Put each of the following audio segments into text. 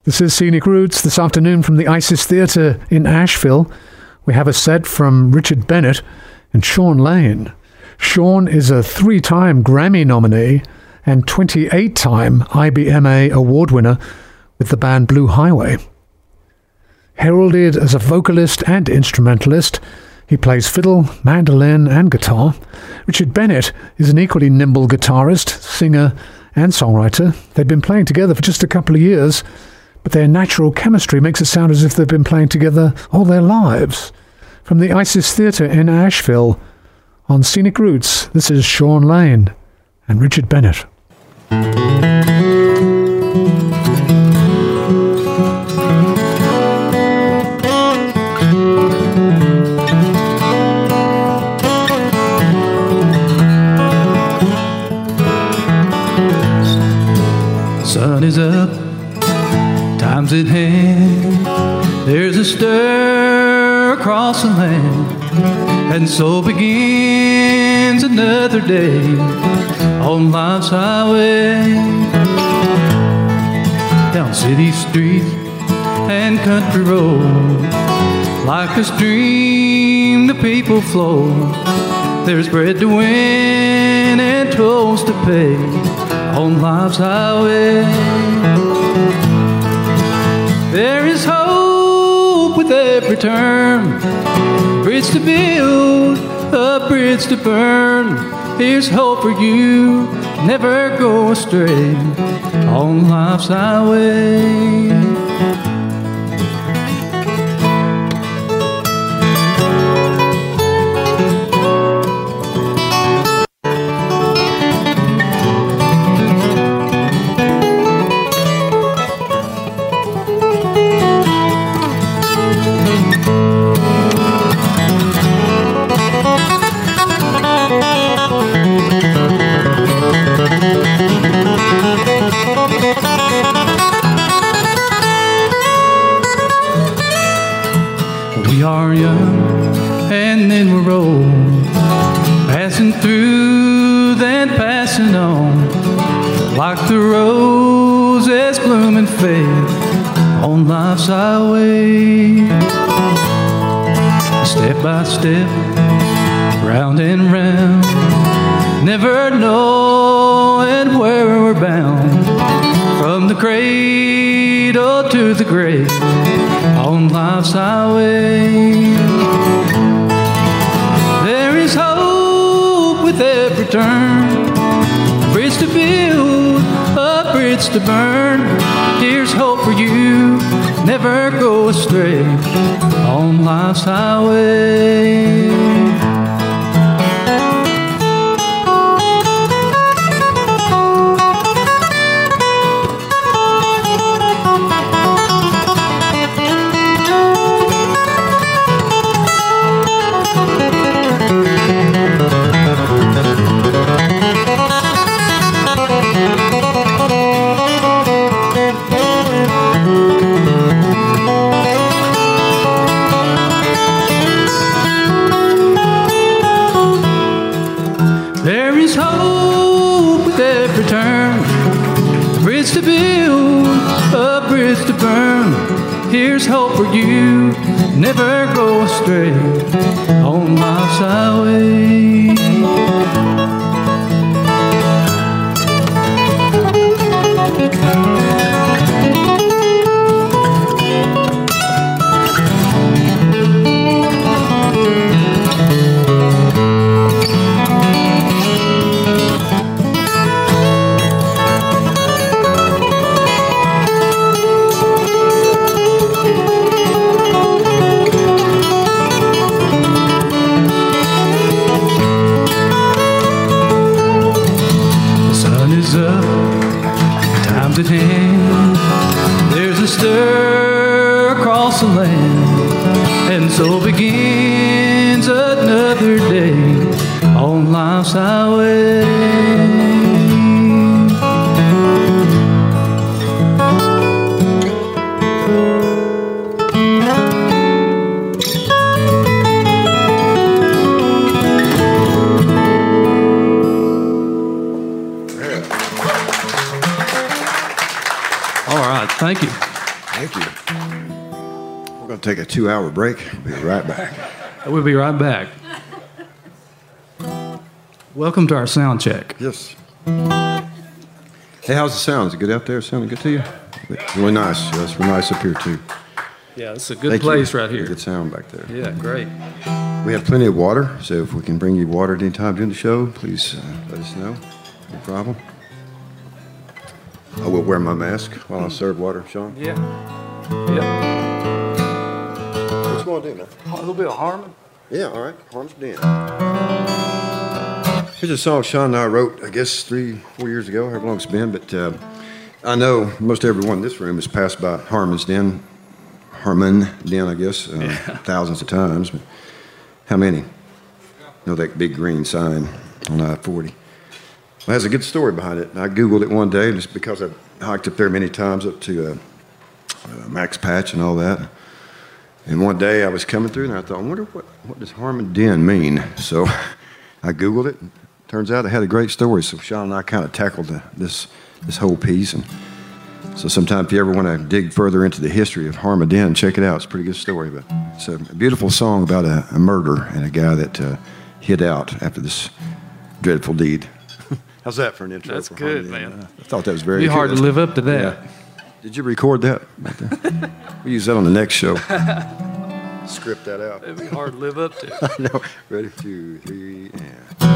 This is Scenic Roots this afternoon from the Isis Theatre in Asheville. We have a set from Richard Bennett and Shawn Lane. Shawn is a 3-time Grammy nominee and 28-time IBMA award winner with the band Blue Highway. Heralded as a vocalist and instrumentalist, he plays fiddle, mandolin and guitar. Richard Bennett is an equally nimble guitarist, singer and songwriter. They've been playing together for just a couple of years, but their natural chemistry makes it sound as if they've been playing together all their lives. From the Isis Theatre in Asheville, on Scenic Roots, this is Shawn Lane and Richard Bennett. Sun is up, time's at hand. There's a stir across the land, and so begins another day on life's highway. Down city streets and country roads, like a stream the people flow. There's bread to win and tolls to pay on life's highway. There is hope with every turn, bridge to build, a bridge to burn. Here's hope for you, never go astray on life's highway. We are young and then we're old, passing through then passing on, like the roses bloom and fade on life's highway. Step by step, round and round, never knowing where we're bound, from the cradle to the grave on life's highway. There is hope with every turn, a bridge to build, a bridge to burn. Here's hope for you, never go astray on life's highway. There is hope with every turn, a bridge to build, a bridge to burn. Here's hope for you, never go astray on life's highway. Time's at hand, there's a stir across the land, and so begins another day on life's highway. Thank you. Thank you. We're going to take a 2-hour break. We'll be right back. We'll be right back. Welcome to our sound check. Yes. Hey, how's the sound? Is it good out there? Sounding good to you? Really nice. Yes, we're nice up here, too. Yeah, it's a good place right here. Good sound back there. Yeah, great. We have plenty of water, so if we can bring you water at any time during the show, please let us know. No problem. I will wear my mask while I serve water, Sean. Yeah. Yeah. What's going to do, man? A little bit of Harmon. Yeah, all right. Harmon's Den. Here's a song Sean and I wrote, I guess, 3-4 years ago, however long it's been, but I know most everyone in this room has passed by Harmon Den, I guess, thousands of times. But how many? You know that big green sign on I-40. Well, it has a good story behind it. I Googled it one day just because I hiked up there many times up to Max Patch and all that. And one day I was coming through and I thought, I wonder what does Harmon Den mean? So I Googled it. Turns out it had a great story. So Sean and I kind of tackled this whole piece. And so sometime if you ever want to dig further into the history of Harmon Den, check it out. It's a pretty good story. But it's a beautiful song about a murder and a guy that hid out after this dreadful deed. How's that for an intro? That's good, man. I thought that was very It'd be hard to live up to that. Yeah. Did you record that? We'll use that on the next show. Script that out. It'd be hard to live up to. I know. Ready, 2, 3, and...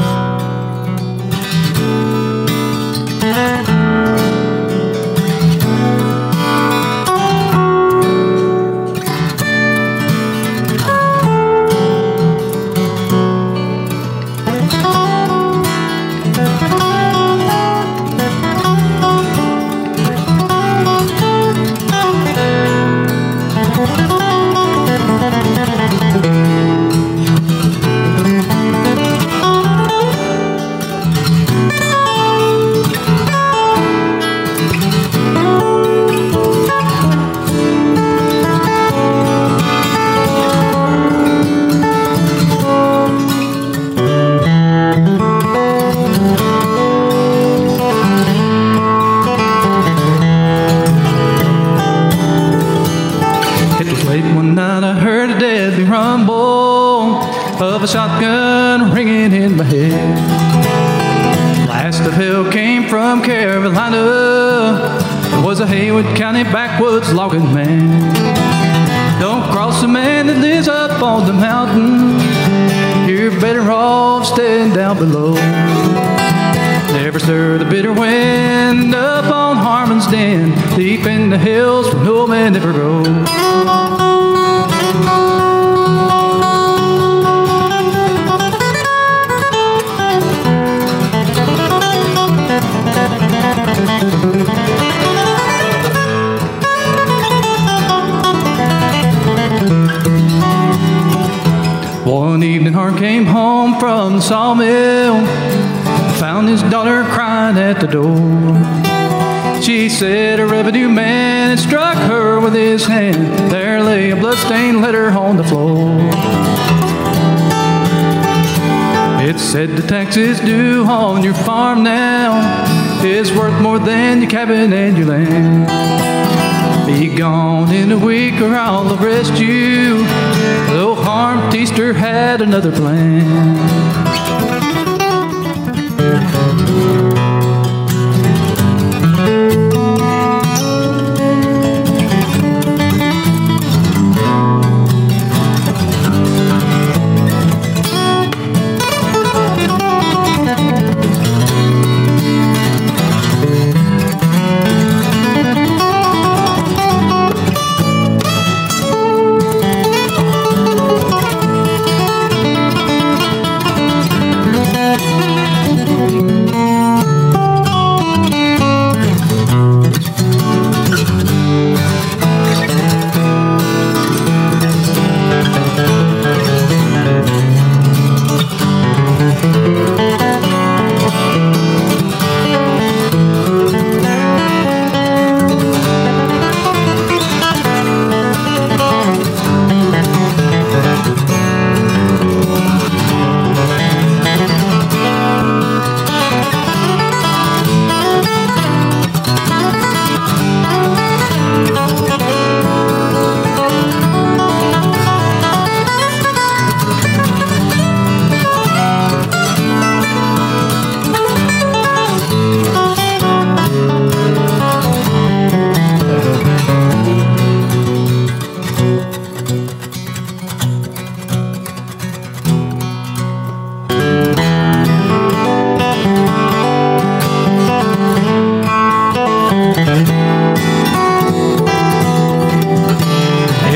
A shotgun ringing in my head. Blast of hell came from Carolina. It was a Haywood County backwoods logging man. Don't cross a man that lives up on the mountain. You're better off staying down below. Never stir the bitter wind up on Harmon's Den, deep in the hills where no man ever goes. One evening, Harm came home from the sawmill, found his daughter crying at the door. She said a revenue man had struck her with his hand. There lay a bloodstained letter on the floor. It said the taxes due on your farm now is worth more than your cabin and your land. Be gone in a week or I'll arrest you. Though Harm Teaster had another plan.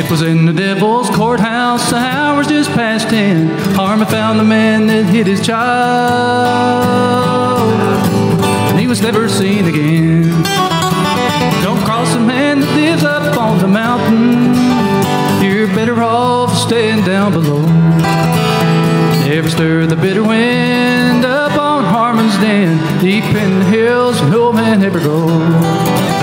Was in the devil's courthouse, the hours just past 10. Harmon found the man that hid his child, and he was never seen again. Don't cross the man that lives up on the mountain. You're better off staying down below. Never stir the bitter wind up on Harmon's Den. Deep in the hills, no man ever goes.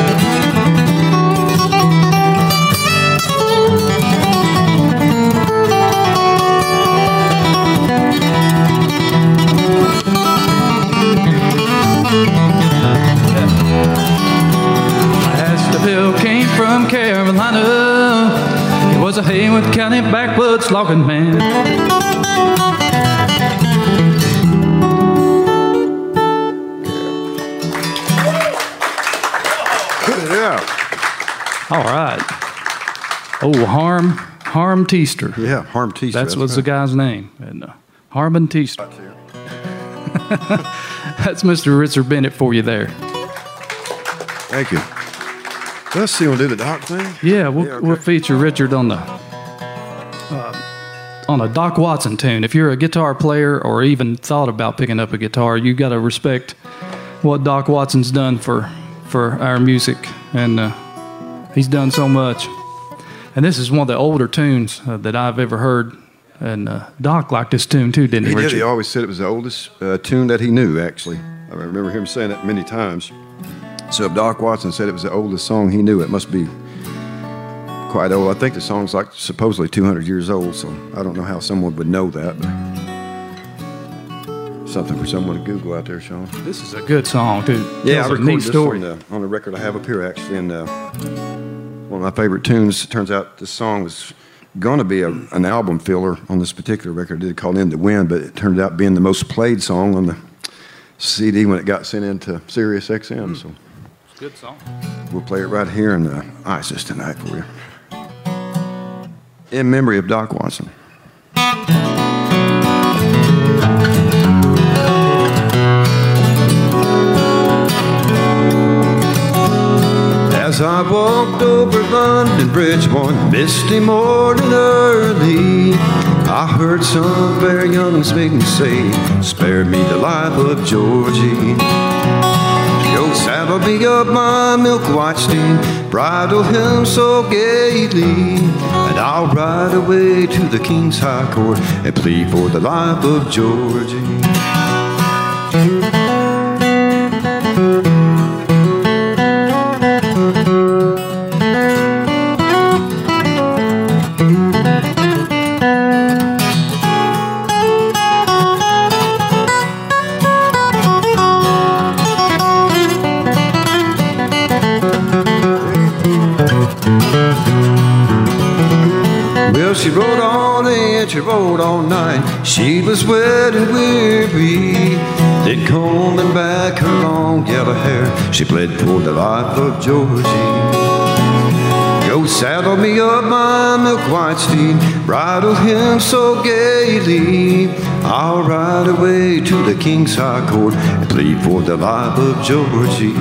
Last bill came from Carolina. He was a Haywood County backwoods logging man. Yeah. All right. Oh, Harm Teaster. Yeah, Harm Teaster. That's what's the guy's name. And Harmon Teaster. That's Mr. Richard Bennett for you there. Thank you. Let's see, we'll do the Doc thing? Yeah, we'll feature Richard on a Doc Watson tune. If you're a guitar player or even thought about picking up a guitar, you got to respect what Doc Watson's done for our music, and he's done so much. And this is one of the older tunes that I've ever heard. And Doc liked this tune too, didn't he, He Richard? did. He always said it was the oldest tune that he knew, actually. I remember him saying that many times. So if Doc Watson said it was the oldest song he knew, it must be quite old. I think the song's like supposedly 200 years old, so I don't know how someone would know that. But something for someone to Google out there, Sean. This is a good song, too. Yeah, I Tells a recorded neat this story. on the record I have up here, actually. And one of my favorite tunes, it turns out this song was going to be an album filler on this particular record. It did call In the Wind, but it turned out being the most played song on the CD when it got sent into Sirius XM. So Good song. we'll play it right here in ISIS tonight for you. In memory of Doc Watson. As I walked over London Bridge one misty morning early, I heard some very young maiden say, "Spare me the life of Georgie." Go saddle me up my milk white steed, bridle him so gaily, and I'll ride away to the King's High Court and plead for the life of Georgie. Well, she rode all day and she rode all night. She was wet and weary. Then combing back her long yellow hair, she pled for the life of Georgie. Go saddle me up my milk white steed, bridle him so gaily, I'll ride away to the King's High Court and plead for the life of Georgie.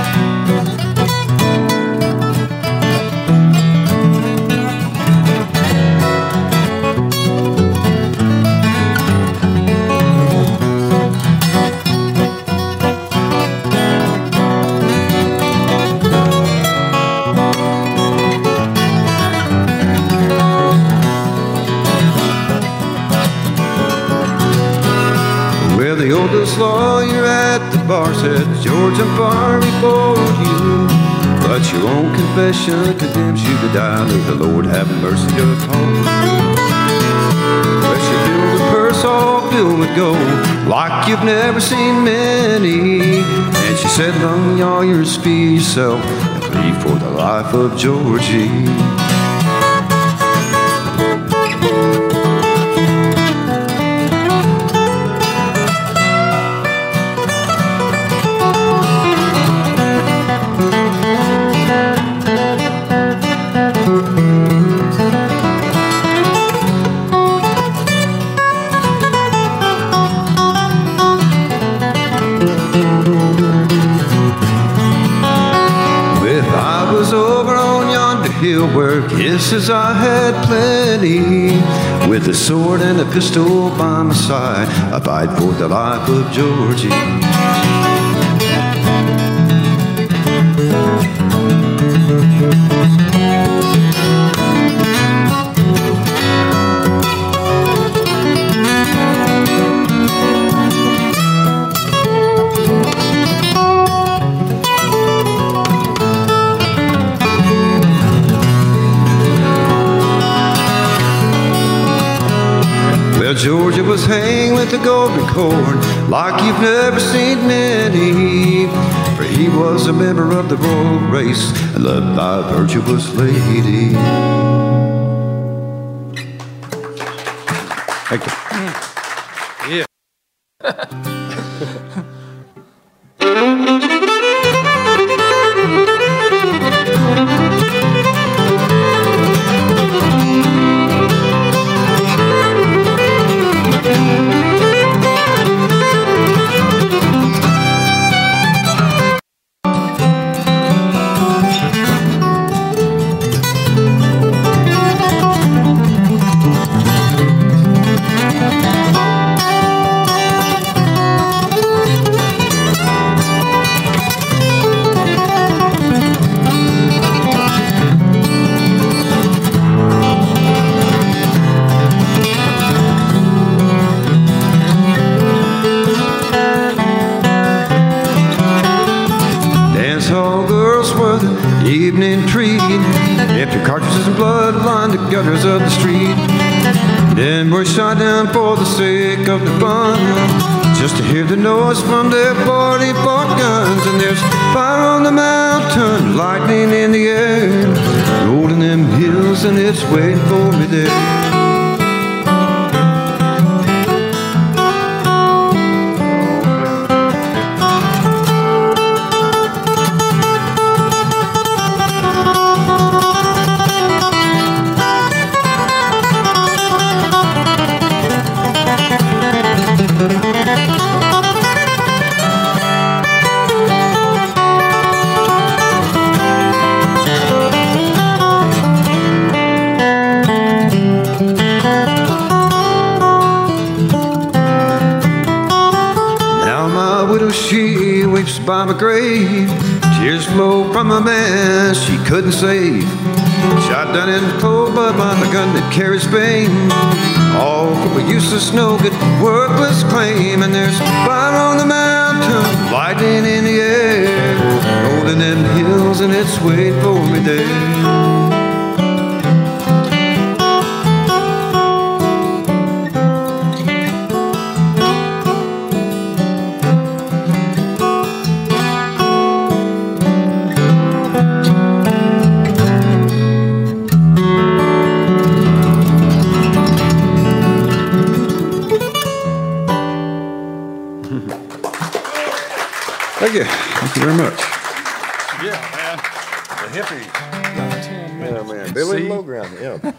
Well, the oldest lawyer at the bar said, "George, I'm far before you, but your own confession condemns you to die. May the Lord have mercy upon you." Well, she filled a purse all filled with gold, like you've never seen many, and she said, "Long lawyer, speed yourself and plead for the life of Georgie." If I was over on yonder uphill where kisses I had plenty. With a sword and a pistol by my side, I fight for the life of Georgie. Georgia was hanged with the golden cord like you've never seen many. For he was a member of the royal race and loved by a virtuous lady. Thank you. Yeah. Evening treat, empty cartridges and blood lined the gutters of the street. Then we're shot down for the sake of the fun, just to hear the noise from their 44 guns. And there's fire on the mountain, lightning in the air, rolling them hills and it's waiting for me there. She weeps by my grave, tears flow from a man she couldn't save. Shot down in the cold blood by the gun that carries fame, all for a useless, no good, worthless claim. And there's fire on the mountain, lightning in the air, rolling them hills and it's waiting for me there. Thank you. Thank you very much. Yeah, man. The hippie. Yeah, man. Billy Lowground, yeah.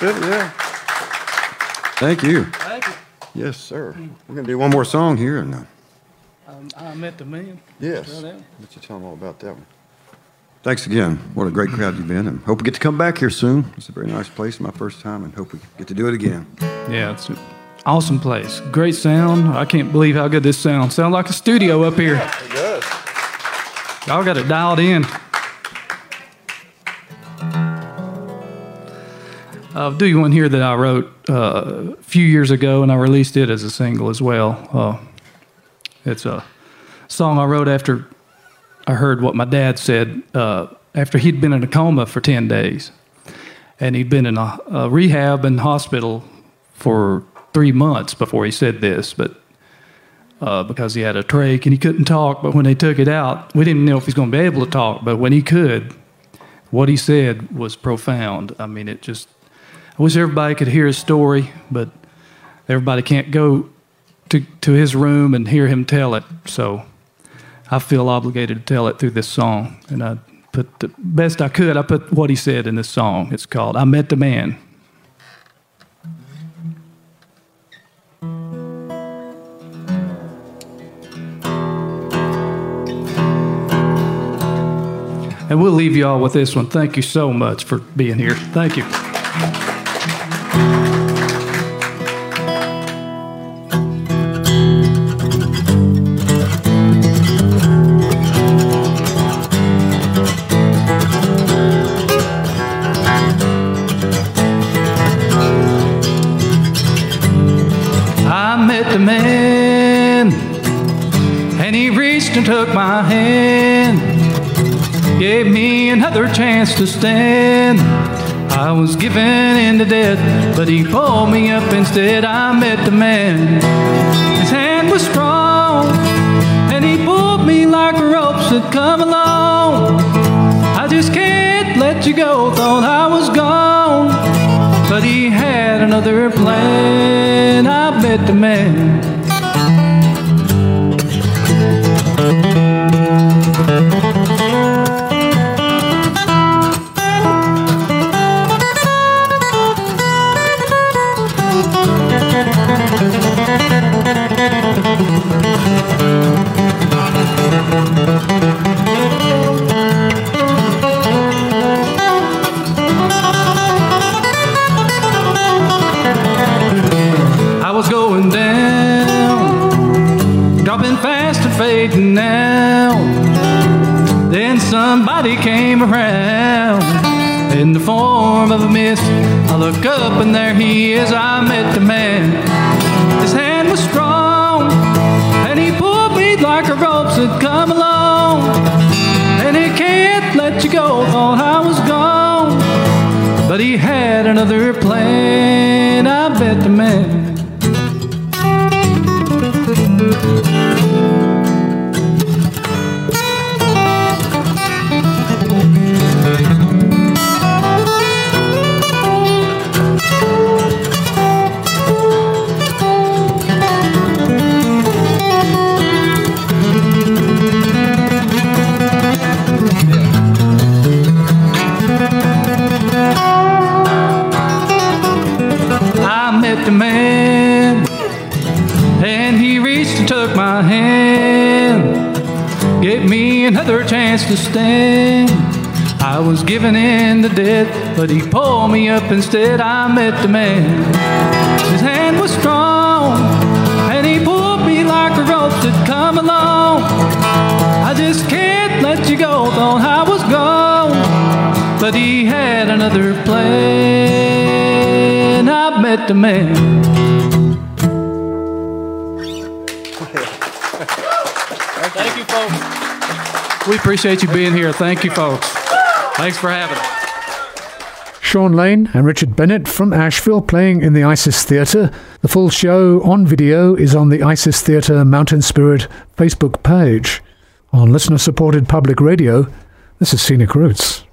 it, yeah. Thank you. Thank you. Yes, sir. We're going to do one more song here. And, I met the man. yes. Let you tell them all about that one. Thanks again. What a great crowd you've been. And hope we get to come back here soon. It's a very nice place. My first time, and hope we get to do it again. Yeah, it's an awesome place. Great sound. I can't believe how good this sounds. Sounds like a studio up here. It does. Y'all got it dialed in. I'll do you one here that I wrote a few years ago, and I released it as a single as well. It's a song I wrote after I heard what my dad said after he'd been in a coma for 10 days. And he'd been in a rehab and hospital for 3 months before he said this, but because he had a trach and he couldn't talk. But when they took it out, we didn't know if he's going to be able to talk. But when he could, what he said was profound. I mean, I wish everybody could hear his story, but everybody can't go to his room and hear him tell it. So I feel obligated to tell it through this song. And I put the best I could, I put what he said in this song. It's called I Met the Man. And we'll leave you all with this one. Thank you so much for being here. Thank you. I met the man, and he reached and took my hand, gave me another chance to stand. I was given into death, but he pulled me up instead. I met the man. His hand was strong, and he pulled me like a rope said, come along. I just can't let you go, thought I was gone, but he had another plan. I met the man. I was going down, dropping fast and fading out. Then somebody came around in the form of a mist. I look up and there he is. I met the man. His hand was strong, and he pulled me like a rope, said come along. And he can't let you go, thought I was gone, but he had another plan. I met the man. I met the man, and he reached and took my hand, gave me another chance to stand. I was given in to death, but he pulled me up instead. I met the man. His hand was strong, and he pulled me like a rope, said come along. I just can't let you go, thought I was gone, but he had another plan. I met the man. Thank you, folks. We appreciate you being here. Thank you, folks. Thanks for having us. Sean Lane and Richard Bennett from Asheville playing in the Isis Theatre. The full show on video is on the Isis Theatre Mountain Spirit Facebook page. On listener-supported public radio, this is Scenic Roots.